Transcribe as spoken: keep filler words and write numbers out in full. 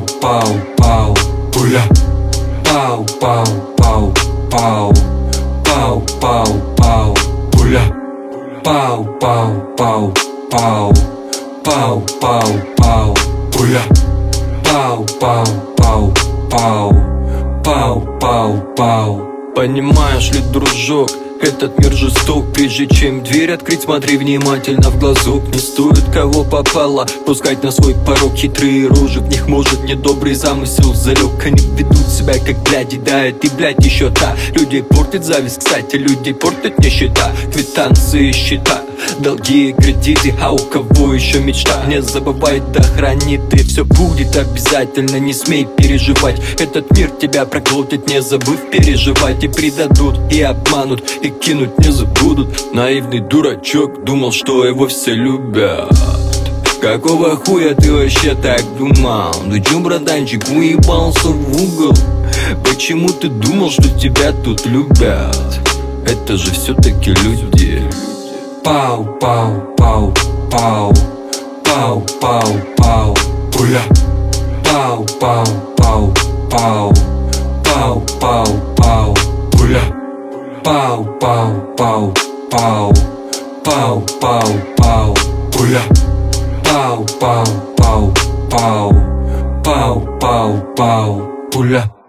Пау, пау, пау, пуля. Пау, пау, пау, пау. Пау, пау, пау, пуля. Пау, пау, пау, пау. Пау, пау, пау, пуля. Пау, пау, пау, пау. Пау, пау, пау. Понимаешь ли, дружок, этот мир жесток. Прежде чем дверь открыть, смотри внимательно в глазок. Не стоит кого попало пускать на свой порог. Хитрые рожи, в них может недобрый замысел залег. Они ведут себя как бляди, да и ты, блядь, еще та. Людей портит зависть, кстати, людей портит нищета. Квитанции, счета, долги, кредиты, а у кого еще мечта? Не забывай, да хранит, и все будет обязательно. Не смей переживать, этот мир тебя проглотит, не забыв переживать. И предадут, и обманут, и кинуть не забудут. Наивный дурачок думал, что его все любят. Какого хуя ты вообще так думал? Ну чё, братанчик, уебался в угол? Почему ты думал, что тебя тут любят? Это же все-таки люди. Пау, пау, пау, пау. Пау, пау, пау, пуля. Пау, пау, пау, пау. Пау, пау, пау, пуля. Пау, пау, пау, пау. Пау, пау, пау, пуля. Пау, пау, пау, пау. Пау, пау, пау, пуля.